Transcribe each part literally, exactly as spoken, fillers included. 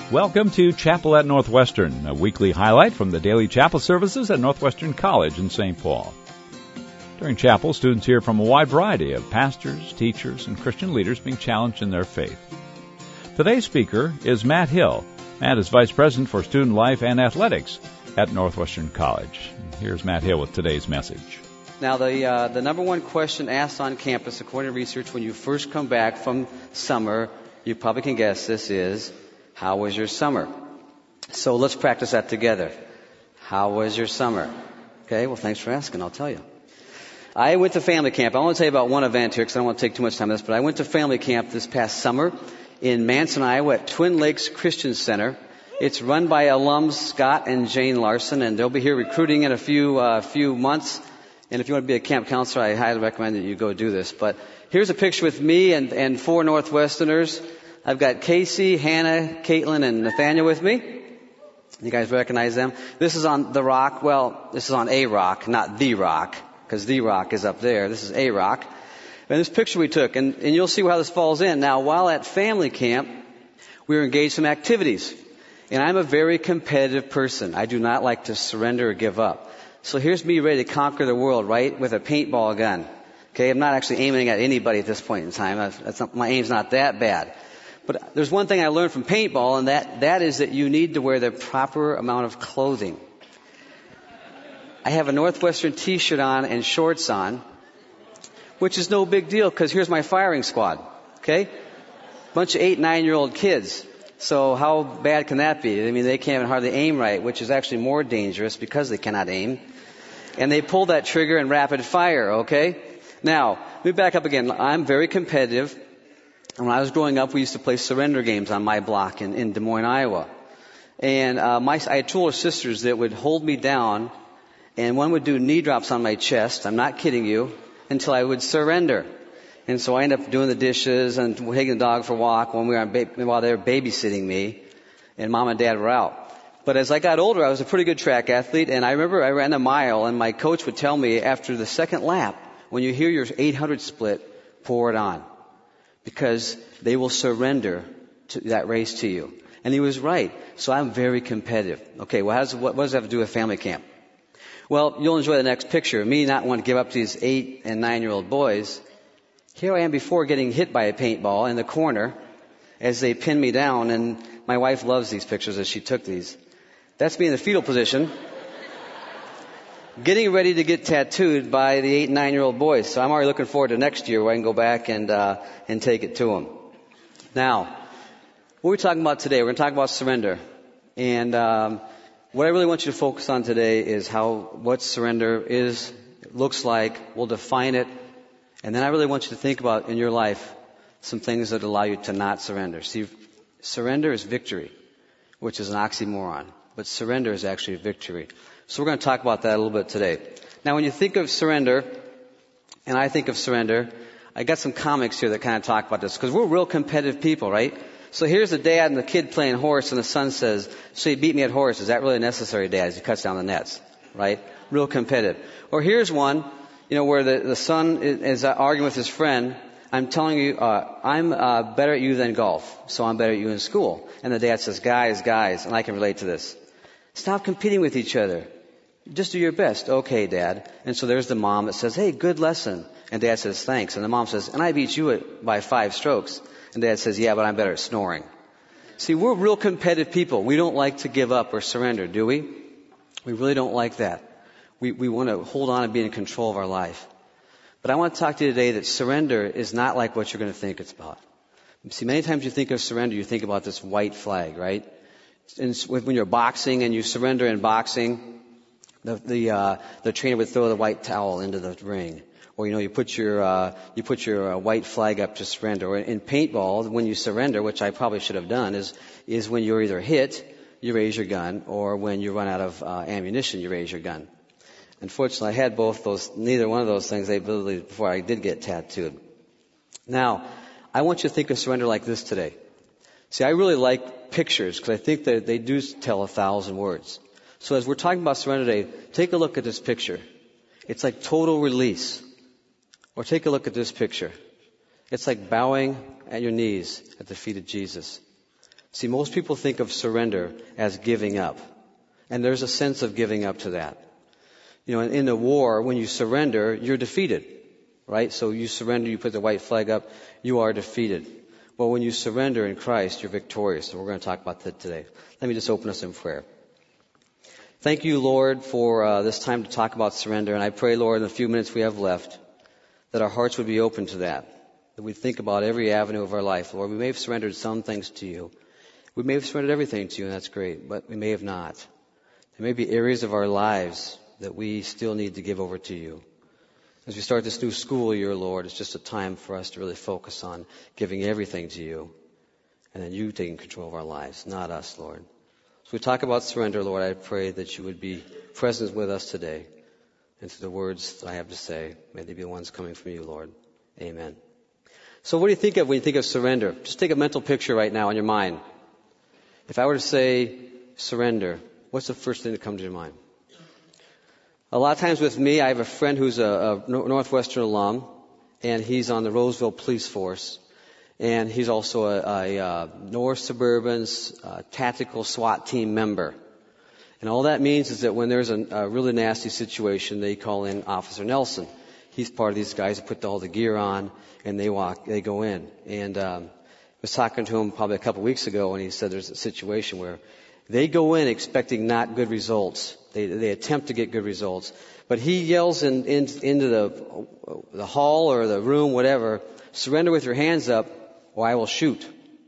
Welcome to Chapel at Northwestern, a weekly highlight from the daily chapel services at Northwestern College in Saint Paul. During chapel, students hear from a wide variety of pastors, teachers, and Christian leaders being challenged in their faith. Today's speaker is Matt Hill. Matt is Vice President for Student Life and Athletics at Northwestern College. Here's Matt Hill with today's message. Now, the uh, the number one question asked on campus, according to research, when you first come back from summer, you probably can guess this is, how was your summer? So let's practice that together. How was your summer? Okay, well, thanks for asking. I'll tell you. I went to family camp. I want to tell you about one event here because I don't want to take too much time on this, but I went to family camp this past summer in Manson, Iowa at Twin Lakes Christian Center. It's run by alums Scott and Jane Larson, and they'll be here recruiting in a few uh, few months. And if you want to be a camp counselor, I highly recommend that you go do this. But here's a picture with me and, and four Northwesterners. I've got Casey, Hannah, Caitlin, and Nathaniel with me. You guys recognize them? This is on the rock. Well, this is on a rock, not the rock, because the rock is up there. This is a rock. And this picture we took, and, and you'll see how this falls in. Now, while at family camp, we were engaged in activities. And I'm a very competitive person. I do not like to surrender or give up. So here's me ready to conquer the world, right, with a paintball gun. Okay, I'm not actually aiming at anybody at this point in time. That's not, my aim's not that bad. But there's one thing I learned from paintball, and that, that is that you need to wear the proper amount of clothing. I have a Northwestern t-shirt on and shorts on, which is no big deal because here's my firing squad, okay? Bunch of eight, nine-year-old kids. So how bad can that be? I mean, they can't even hardly aim right, which is actually more dangerous because they cannot aim. And they pull that trigger in rapid fire, okay? Now, let me back up again. I'm very competitive. And when I was growing up, we used to play surrender games on my block in, in Des Moines, Iowa. And uh, my, I had two older sisters that would hold me down, and one would do knee drops on my chest, I'm not kidding you, until I would surrender. And so I ended up doing the dishes and taking the dog for a walk when we were on ba- while they were babysitting me, and Mom and Dad were out. But as I got older, I was a pretty good track athlete, and I remember I ran a mile, and my coach would tell me after the second lap, when you hear your eight hundred split, pour it on. Because they will surrender to that race to you. And he was right. So I'm very competitive. Okay, well, how's, what, what does that have to do with family camp? Well, you'll enjoy the next picture. Me not wanting to give up to these eight and nine-year-old boys. Here I am before getting hit by a paintball in the corner as they pin me down. And my wife loves these pictures as she took these. That's me in the fetal position, getting ready to get tattooed by the eight and nine-year-old boys. So I'm already looking forward to next year where I can go back and uh, and take it to them. Now, what we're talking about today, we're going to talk about surrender. And um, what I really want you to focus on today is how what surrender is, looks like. We'll define it. And then I really want you to think about in your life some things that allow you to not surrender. See, surrender is victory, which is an oxymoron. But surrender is actually victory. So we're going to talk about that a little bit today. Now, when you think of surrender, and I think of surrender, I got some comics here that kind of talk about this, because we're real competitive people, right? So here's the dad and the kid playing horse, and the son says, so you beat me at horse. Is that really necessary, Dad? As he cuts down the nets, right? Real competitive. Or here's one, you know, where the, the son is, is arguing with his friend. I'm telling you, uh, I'm uh, better at you than golf, so I'm better at you in school. And the dad says, guys, guys, and I can relate to this. Stop competing with each other. Just do your best. Okay, Dad. And so there's the mom that says, hey, good lesson. And Dad says, thanks. And the mom says, and I beat you at, by five strokes. And Dad says, yeah, but I'm better at snoring. See, we're real competitive people. We don't like to give up or surrender, do we? We really don't like that. We, we want to hold on and be in control of our life. But I want to talk to you today that surrender is not like what you're going to think it's about. See, many times you think of surrender, you think about this white flag, right? And when you're boxing and you surrender in boxing, the the, uh, the trainer would throw the white towel into the ring, or you know you put your uh, you put your uh, white flag up to surrender. Or in paintball, when you surrender, which I probably should have done, is is when you're either hit, you raise your gun, or when you run out of uh, ammunition, you raise your gun. Unfortunately, I had both those, neither one of those things ability before I did get tattooed. Now, I want you to think of surrender like this today. See, I really like pictures because I think that they do tell a thousand words. So as we're talking about surrender today, take a look at this picture. It's like total release. Or take a look at this picture. It's like bowing at your knees at the feet of Jesus. See, most people think of surrender as giving up. And there's a sense of giving up to that. You know, in, in a war, when you surrender, you're defeated. Right? So you surrender, you put the white flag up, you are defeated. Well, when you surrender in Christ, you're victorious. And we're going to talk about that today. Let me just open us in prayer. Thank you, Lord, for uh, this time to talk about surrender. And I pray, Lord, in the few minutes we have left, that our hearts would be open to that. That we think about every avenue of our life. Lord, we may have surrendered some things to you. We may have surrendered everything to you, and that's great. But we may have not. There may be areas of our lives that we still need to give over to you. As we start this new school year, Lord, it's just a time for us to really focus on giving everything to you and then you taking control of our lives, not us, Lord. So we talk about surrender, Lord. I pray that you would be present with us today. And through the words that I have to say, may they be the ones coming from you, Lord. Amen. So what do you think of when you think of surrender? Just take a mental picture right now in your mind. If I were to say surrender, what's the first thing that comes to your mind? A lot of times with me, I have a friend who's a, a Northwestern alum, and he's on the Roseville Police Force, and he's also a, a, a North Suburban's uh, tactical SWAT team member. And all that means is that when there's a, a really nasty situation, they call in Officer Nelson. He's part of these guys who put all the gear on, and they walk, they go in. And um, I was talking to him probably a couple weeks ago, and he said there's a situation where they go in expecting not good results. They, they attempt to get good results. But he yells in, in, into the, the hall or the room, whatever, surrender with your hands up, or I will shoot.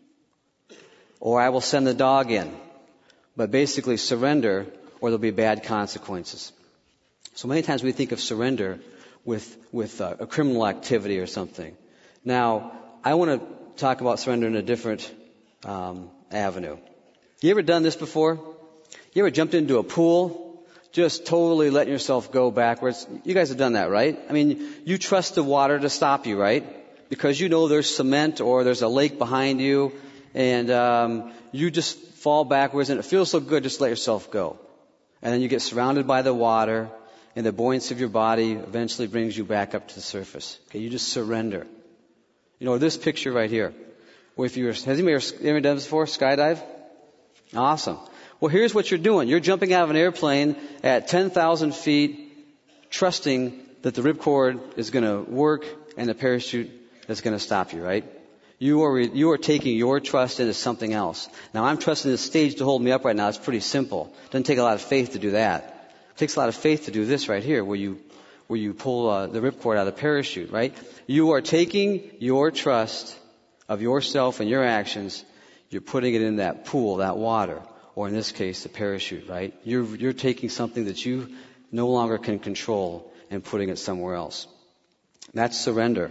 Or I will send the dog in. But basically surrender, or there'll be bad consequences. So many times we think of surrender with, with uh, a criminal activity or something. Now, I want to talk about surrender in a different um, avenue. You ever done this before? You ever jumped into a pool, just totally letting yourself go backwards? You guys have done that, right? I mean, you trust the water to stop you, right? Because you know there's cement or there's a lake behind you, and um, you just fall backwards, and it feels so good just let yourself go. And then you get surrounded by the water, and the buoyancy of your body eventually brings you back up to the surface. Okay, you just surrender. You know, this picture right here. Well, if you're, has anybody ever done this before? Skydive? Awesome. Well, here's what you're doing. You're jumping out of an airplane at ten thousand feet, trusting that the ripcord is going to work and the parachute is going to stop you, right? You are, you are taking your trust into something else. Now, I'm trusting this stage to hold me up right now. It's pretty simple. It doesn't take a lot of faith to do that. It takes a lot of faith to do this right here, where you, where you pull uh, the ripcord out of the parachute, right? You are taking your trust of yourself and your actions. You're putting it in that pool, that water, or in this case, the parachute, right? You're, you're taking something that you no longer can control and putting it somewhere else. That's surrender.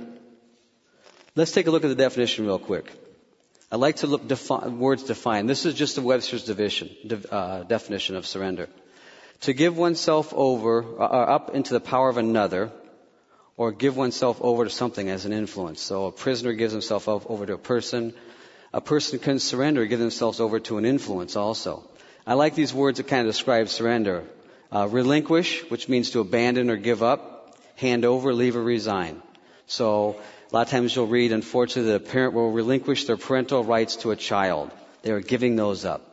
Let's take a look at the definition real quick. I'd like to look defi- words defined. This is just the Webster's division, uh, definition of surrender. To give oneself over, uh, up into the power of another, or give oneself over to something as an influence. So a prisoner gives himself over to a person. A person can surrender, give themselves over to an influence also. I like these words that kind of describe surrender. Uh, relinquish, which means to abandon or give up. Hand over, leave or resign. So a lot of times you'll read, unfortunately, that a parent will relinquish their parental rights to a child. They are giving those up.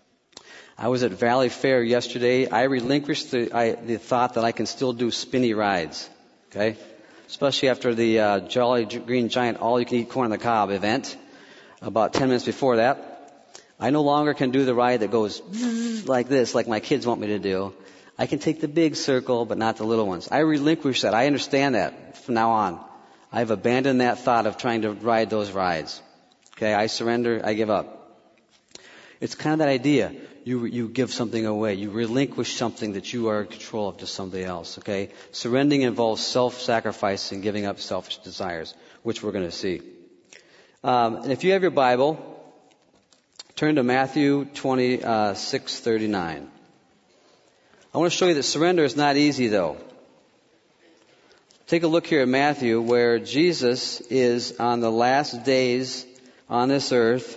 I was at Valley Fair yesterday. I relinquished the, I, the thought that I can still do spinny rides. Okay? Especially after the uh, Jolly Green Giant all-you-can-eat corn on the cob event. About ten minutes before that, I no longer can do the ride that goes like this, like my kids want me to do. I can take the big circle, but not the little ones. I relinquish that. I understand that from now on. I've abandoned that thought of trying to ride those rides. Okay, I surrender, I give up. It's kind of that idea. You, you give something away. You relinquish something that you are in control of to somebody else. Okay, surrendering involves self-sacrifice and giving up selfish desires, which we're going to see. Um, and if you have your Bible, turn to Matthew twenty-six thirty-nine. I want to show you that surrender is not easy, though. Take a look here at Matthew, where Jesus is on the last days on this earth,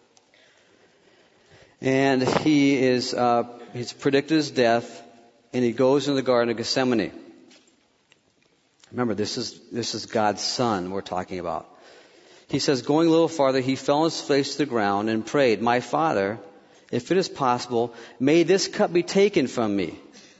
and he is uh, he's predicted his death, and he goes into the Garden of Gethsemane. Remember, this is this is God's Son we're talking about. he says, going a little farther, he fell on his face to the ground and prayed, my Father, if it is possible, may this cup be taken from me.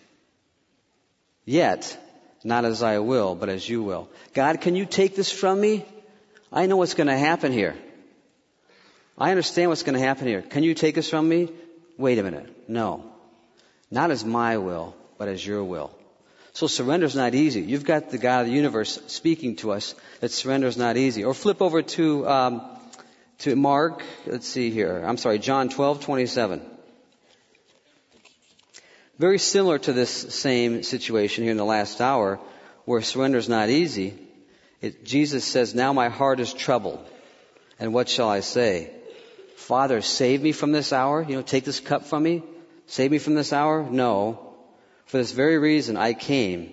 Yet, not as I will, but as you will. God, can you take this from me? I know what's going to happen here. I understand what's going to happen here. Can you take this from me? Wait a minute. No. Not as my will, but as your will. So surrender is not easy. You've got the God of the universe speaking to us that surrender is not easy. Or flip over to um, to Mark. Let's see here. I'm sorry, John twelve twenty-seven. Very similar to this same situation here in the last hour, where surrender is not easy. It, Jesus says, "Now my heart is troubled, and what shall I say? Father, save me from this hour. You know, take this cup from me. Save me from this hour. No." For this very reason I came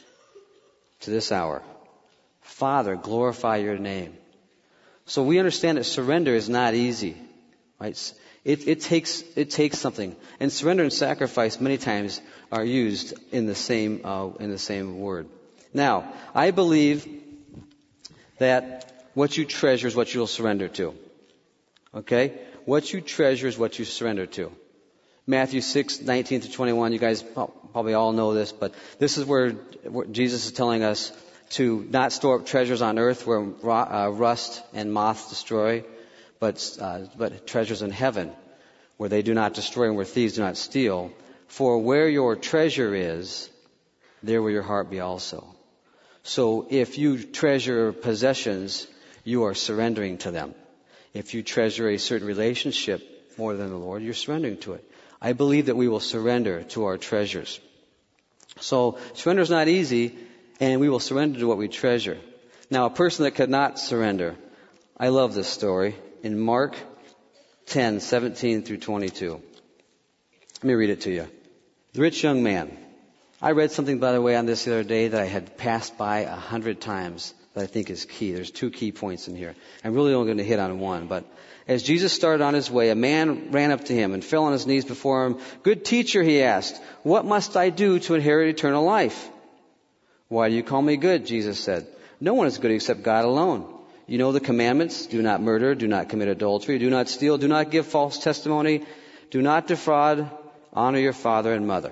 to this hour. Father, glorify your name. So we understand that surrender is not easy. Right? It, it takes it takes something. And surrender and sacrifice many times are used in the same uh, in the same word. Now, I believe that what you treasure is what you'll surrender to. Okay? What you treasure is what you surrender to. Matthew six nineteen to twenty-one, you guys probably all know this, but this is where, where Jesus is telling us to not store up treasures on earth where uh, rust and moth destroy, but uh, but treasures in heaven where they do not destroy and where thieves do not steal. For where your treasure is, there will your heart be also. So if you treasure possessions, you are surrendering to them. If you treasure a certain relationship more than the Lord, you're surrendering to it. I believe that we will surrender to our treasures. So surrender is not easy, and we will surrender to what we treasure. Now, a person that could not surrender, I love this story in Mark ten seventeen through twenty-two. Let me read it to you. The rich young man. I read something, by the way, on this the other day that I had passed by a hundred times that I think is key. There's two key points in here. I'm really only going to hit on one, but as Jesus started on his way, a man ran up to him and fell on his knees before him. Good teacher, he asked, what must I do to inherit eternal life? Why do you call me good? Jesus said. No one is good except God alone. You know the commandments. Do not murder. Do not commit adultery. Do not steal. Do not give false testimony. Do not defraud. Honor your father and mother.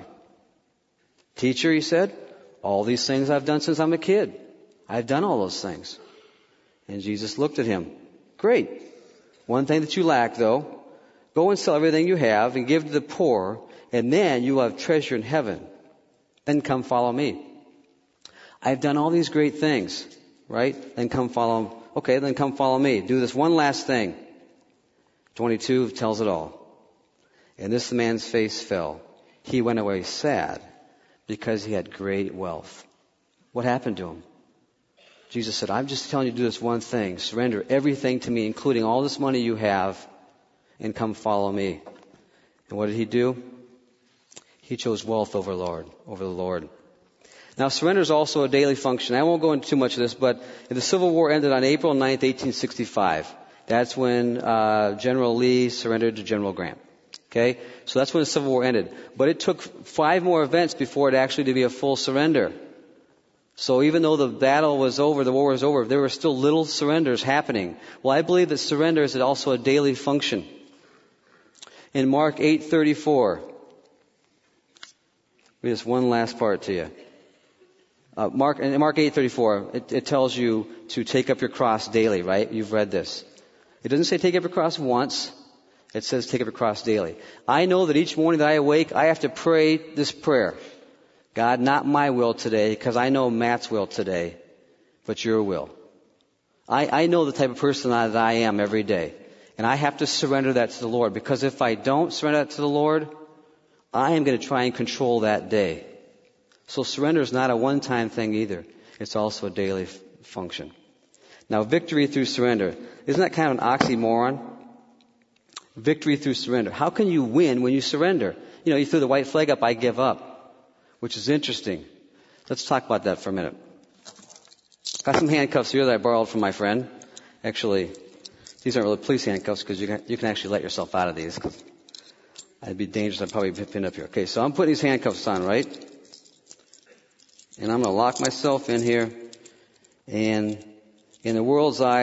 Teacher, he said, all these things I've done since I'm a kid. I've done all those things. And Jesus looked at him. Great. One thing that you lack, though, go and sell everything you have and give to the poor, and then you will have treasure in heaven. Then come follow me. I've done all these great things, right? Then come follow, okay, then come follow me. Do this one last thing. twenty-two tells it all. And this man's face fell. He went away sad because he had great wealth. What happened to him? Jesus said, I'm just telling you to do this one thing. Surrender everything to me, including all this money you have, and come follow me. And what did he do? He chose wealth over Lord, over the Lord. Now, surrender is also a daily function. I won't go into too much of this, but the Civil War ended on April ninth, eighteen sixty-five. That's when uh, General Lee surrendered to General Grant. Okay? So that's when the Civil War ended. But it took five more events before it actually to be a full surrender. So even though the battle was over, the war was over, there were still little surrenders happening. Well, I believe that surrender is also a daily function. In Mark eight thirty-four, read this one last part to you. Uh, Mark, in Mark eight thirty-four, it, it tells you to take up your cross daily, right? You've read this. It doesn't say take up your cross once. It says take up your cross daily. I know that each morning that I awake, I have to pray this prayer. God, not my will today, because I know Matt's will today, but your will. I, I know the type of person that I am every day. And I have to surrender that to the Lord, because if I don't surrender that to the Lord, I am going to try and control that day. So surrender is not a one-time thing either. It's also a daily f- function. Now, victory through surrender. Isn't that kind of an oxymoron? Victory through surrender. How can you win when you surrender? You know, you threw the white flag up, I give up. Which is interesting. Let's talk about that for a minute. Got some handcuffs here that I borrowed from my friend. Actually, these aren't really police handcuffs because you can, you can actually let yourself out of these. It'd be dangerous. I'd probably be pinned up here. Okay, so I'm putting these handcuffs on, right? And I'm going to lock myself in here. And in the world's eyes,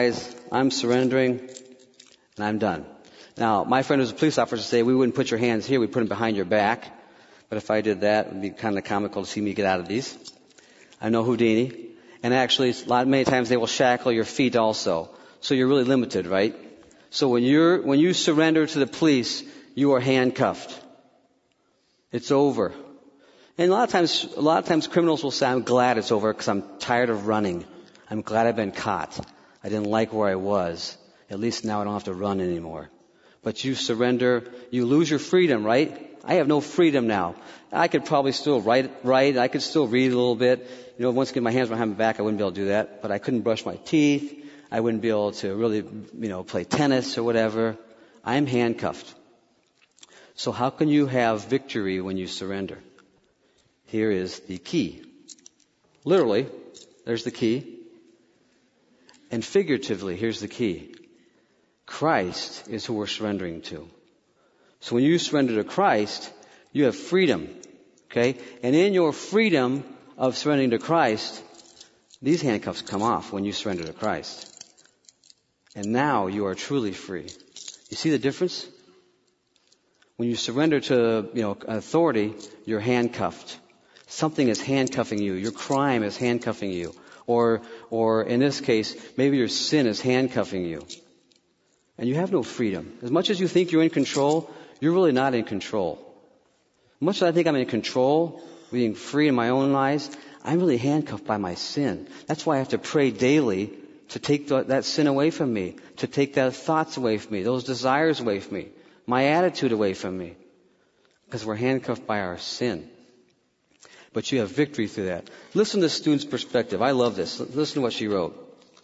I'm surrendering, and I'm done. Now, my friend who's a police officer say we wouldn't put your hands here, we put them behind your back. But if I did that, it would be kind of comical to see me get out of these. I know Houdini. And actually, a lot, many times they will shackle your feet also. So you're really limited, right? So when you're, when you surrender to the police, you are handcuffed. It's over. And a lot of times, a lot of times criminals will say, I'm glad it's over because I'm tired of running. I'm glad I've been caught. I didn't like where I was. At least now I don't have to run anymore. But you surrender, you lose your freedom, right? I have no freedom now. I could probably still write, write. I could still read a little bit. You know, once I get my hands behind my back, I wouldn't be able to do that. But I couldn't brush my teeth. I wouldn't be able to really, you know, play tennis or whatever. I'm handcuffed. So how can you have victory when you surrender? Here is the key. Literally, there's the key. And figuratively, here's the key. Christ is who we're surrendering to. So when you surrender to Christ, you have freedom. Okay? And in your freedom of surrendering to Christ, these handcuffs come off when you surrender to Christ. And now you are truly free. You see the difference? When you surrender to, you know, authority, you're handcuffed. Something is handcuffing you. Your crime is handcuffing you. Or, or in this case, maybe your sin is handcuffing you. And you have no freedom. As much as you think you're in control, you're really not in control. As much as I think I'm in control, being free in my own lives, I'm really handcuffed by my sin. That's why I have to pray daily to take the, that sin away from me, to take those thoughts away from me, those desires away from me, my attitude away from me. Because we're handcuffed by our sin. But you have victory through that. Listen to the student's perspective. I love this. Listen to what she wrote.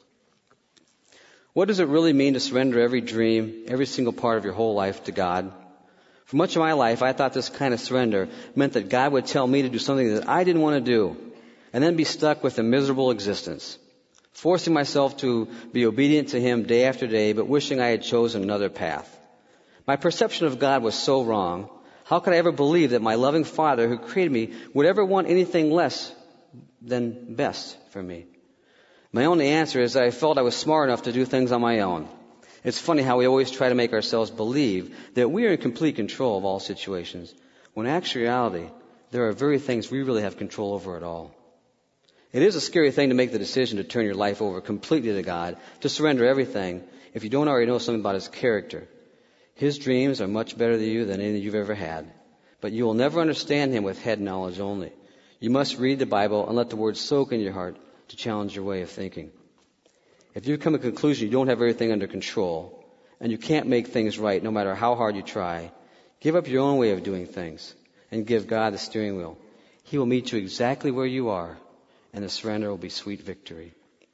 What does it really mean to surrender every dream, every single part of your whole life to God? For much of my life, I thought this kind of surrender meant that God would tell me to do something that I didn't want to do, and then be stuck with a miserable existence, forcing myself to be obedient to Him day after day, but wishing I had chosen another path. My perception of God was so wrong. How could I ever believe that my loving Father who created me would ever want anything less than best for me? My only answer is that I felt I was smart enough to do things on my own. It's funny how we always try to make ourselves believe that we are in complete control of all situations, when in actuality, there are very things we really have control over at all. It is a scary thing to make the decision to turn your life over completely to God, to surrender everything, if you don't already know something about His character. His dreams are much better than you than any you've ever had. But you will never understand Him with head knowledge only. You must read the Bible and let the Word soak in your heart to challenge your way of thinking. If you come to the conclusion you don't have everything under control, and you can't make things right no matter how hard you try, give up your own way of doing things and give God the steering wheel. He will meet you exactly where you are, and the surrender will be sweet victory.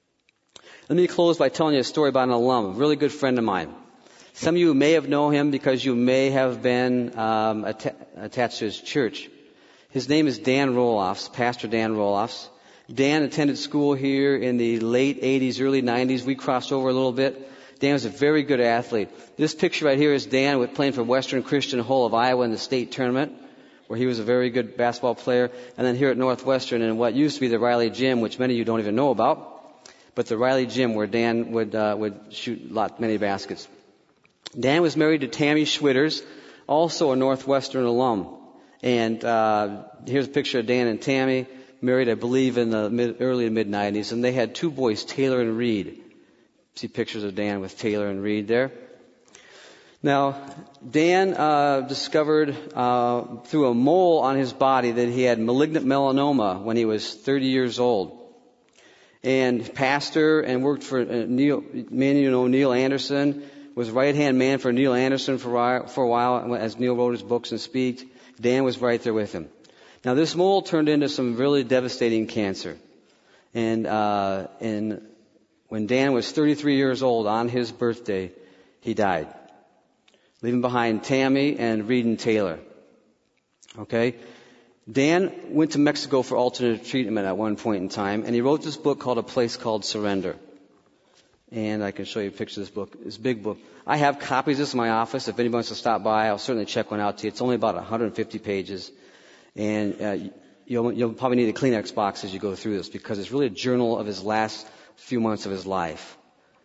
Let me close by telling you a story about an alum, a really good friend of mine. Some of you may have known him because you may have been um, att- attached to his church. His name is Dan Roloffs, Pastor Dan Roloffs. Dan attended school here in the late eighties, early nineties. We crossed over a little bit. Dan was a very good athlete. This picture right here is Dan with playing for Western Christian Hull of Iowa in the state tournament, where he was a very good basketball player. And then here at Northwestern in what used to be the Riley Gym, which many of you don't even know about, but the Riley Gym where Dan would uh, would shoot lot many baskets. Dan was married to Tammy Schwitters, also a Northwestern alum. And uh, here's a picture of Dan and Tammy, married, I believe, in the mid, early to mid-nineties. And they had two boys, Taylor and Reed. See pictures of Dan with Taylor and Reed there. Now, Dan uh, discovered uh, through a mole on his body that he had malignant melanoma when he was thirty years old. And pastor and worked for uh, Neil, man, you know, Neil Anderson, was right-hand man for Neil Anderson for a while, for a while as Neil wrote his books and speaks. Dan was right there with him. Now, this mole turned into some really devastating cancer. And, uh, and when Dan was thirty-three years old, on his birthday, he died, leaving behind Tammy and Reed and Taylor. Okay? Dan went to Mexico for alternative treatment at one point in time, and he wrote this book called A Place Called Surrender. And I can show you a picture of this book. It's a big book. I have copies of this in my office. If anybody wants to stop by, I'll certainly check one out to you. It's only about one hundred fifty pages. And uh, you'll, you'll probably need a Kleenex box as you go through this, because it's really a journal of his last few months of his life.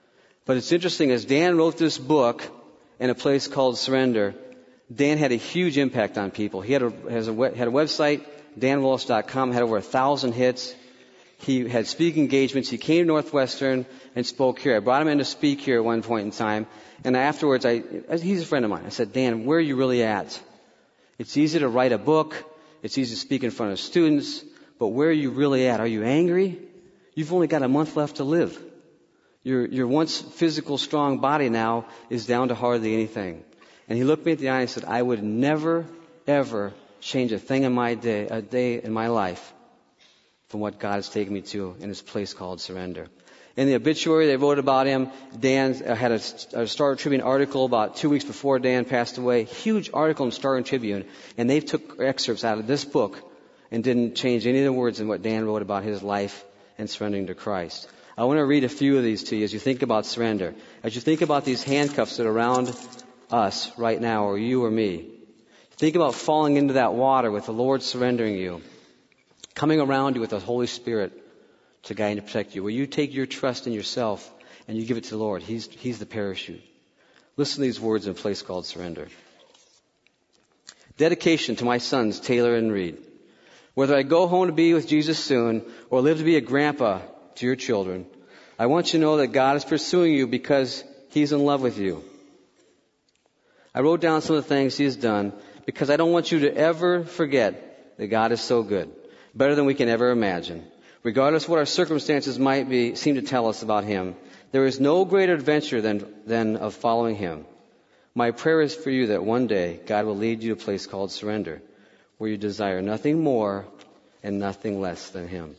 But it's interesting, as Dan wrote this book in a place called Surrender, Dan had a huge impact on people. He had a, has a had a website, dan wallace dot com, had over a thousand hits. He had speaking engagements. He came to Northwestern and spoke here. I brought him in to speak here at one point in time. And afterwards, I, he's a friend of mine. I said, Dan, where are you really at? It's easy to write a book. It's easy to speak in front of students. But where are you really at? Are you angry? You've only got a month left to live. Your, your once physical, strong body now is down to hardly anything. And he looked me in the eye and said, I would never, ever change a thing in my day, a day in my life from what God has taken me to in this place called Surrender. In the obituary, they wrote about him. Dan had a, a Star Tribune article about two weeks before Dan passed away. Huge article in Star Tribune. And they took excerpts out of this book and didn't change any of the words in what Dan wrote about his life and surrendering to Christ. I want to read a few of these to you as you think about surrender. As you think about these handcuffs that are around us right now, or you or me. Think about falling into that water with the Lord surrendering you. Coming around you with the Holy Spirit to guide and protect you. Will you take your trust in yourself and you give it to the Lord? He's, he's the parachute. Listen to these words in a place called Surrender. Dedication to my sons, Taylor and Reed. Whether I go home to be with Jesus soon or live to be a grandpa to your children, I want you to know that God is pursuing you because He's in love with you. I wrote down some of the things He has done because I don't want you to ever forget that God is so good, better than we can ever imagine. Regardless of what our circumstances might be, seem to tell us about Him, there is no greater adventure than, than of following Him. My prayer is for you that one day God will lead you to a place called Surrender, where you desire nothing more and nothing less than Him.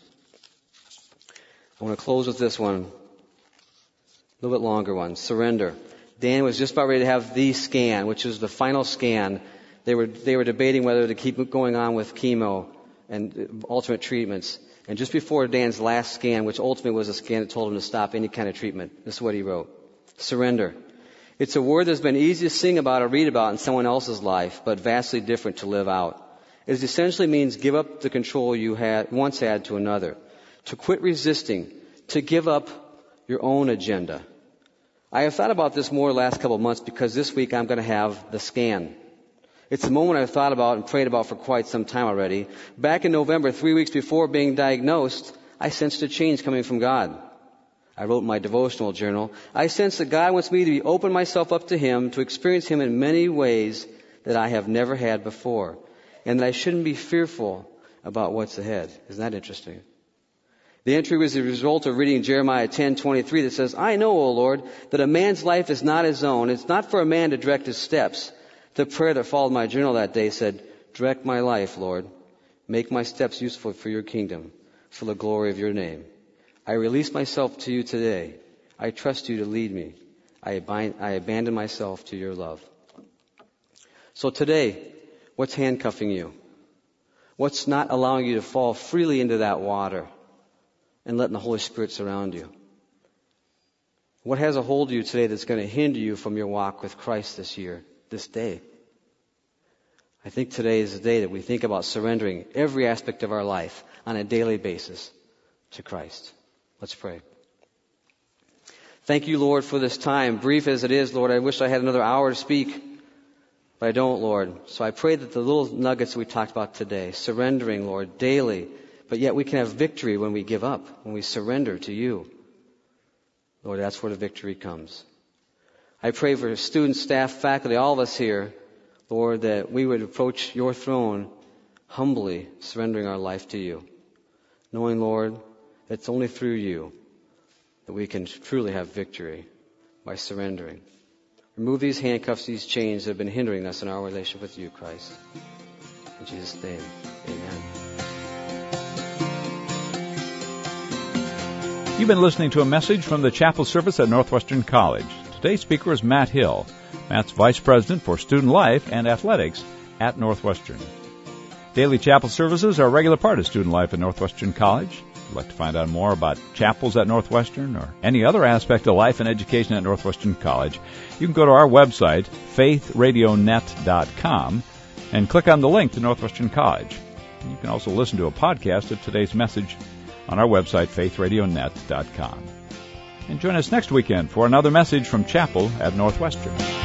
I want to close with this one, a little bit longer one. Surrender. Dan was just about ready to have the scan, which is the final scan. They were they were debating whether to keep going on with chemo and ultimate treatments. And just before Dan's last scan, which ultimately was a scan that told him to stop any kind of treatment, this is what he wrote. Surrender. It's a word that's been easy to sing about or read about in someone else's life, but vastly different to live out. It essentially means give up the control you had once had to another. To quit resisting. To give up your own agenda. I have thought about this more the last couple of months because this week I'm going to have the scan. It's a moment I've thought about and prayed about for quite some time already. Back in November, three weeks before being diagnosed, I sensed a change coming from God. I wrote in my devotional journal, I sense that God wants me to be open myself up to Him, to experience Him in many ways that I have never had before, and that I shouldn't be fearful about what's ahead. Isn't that interesting? The entry was the result of reading Jeremiah ten twenty-three that says, I know, O Lord, that a man's life is not his own. It's not for a man to direct his steps. The prayer that followed my journal that day said, direct my life, Lord. Make my steps useful for your kingdom, for the glory of your name. I release myself to you today. I trust you to lead me. I, abind, I abandon myself to your love. So today, what's handcuffing you? What's not allowing you to fall freely into that water and letting the Holy Spirit surround you? What has a hold of you today that's going to hinder you from your walk with Christ this year, this day? I think today is the day that we think about surrendering every aspect of our life on a daily basis to Christ. Let's pray. Thank you, Lord, for this time. Brief as it is, Lord, I wish I had another hour to speak, but I don't, Lord. So I pray that the little nuggets we talked about today, surrendering, Lord, daily, but yet we can have victory when we give up, when we surrender to you. Lord, that's where the victory comes. I pray for students, staff, faculty, all of us here, Lord, that we would approach your throne humbly, surrendering our life to you. Knowing, Lord, that it's only through you that we can truly have victory by surrendering. Remove these handcuffs, these chains that have been hindering us in our relationship with you, Christ. In Jesus' name, amen. You've been listening to a message from the chapel service at Northwestern College. Today's speaker is Matt Hill. Matt's Vice President for Student Life and Athletics at Northwestern. Daily chapel services are a regular part of student life at Northwestern College. If you'd like to find out more about chapels at Northwestern or any other aspect of life and education at Northwestern College, you can go to our website, faith radio net dot com, and click on the link to Northwestern College. You can also listen to a podcast of today's message on our website, faith radio net dot com. And join us next weekend for another message from Chapel at Northwestern.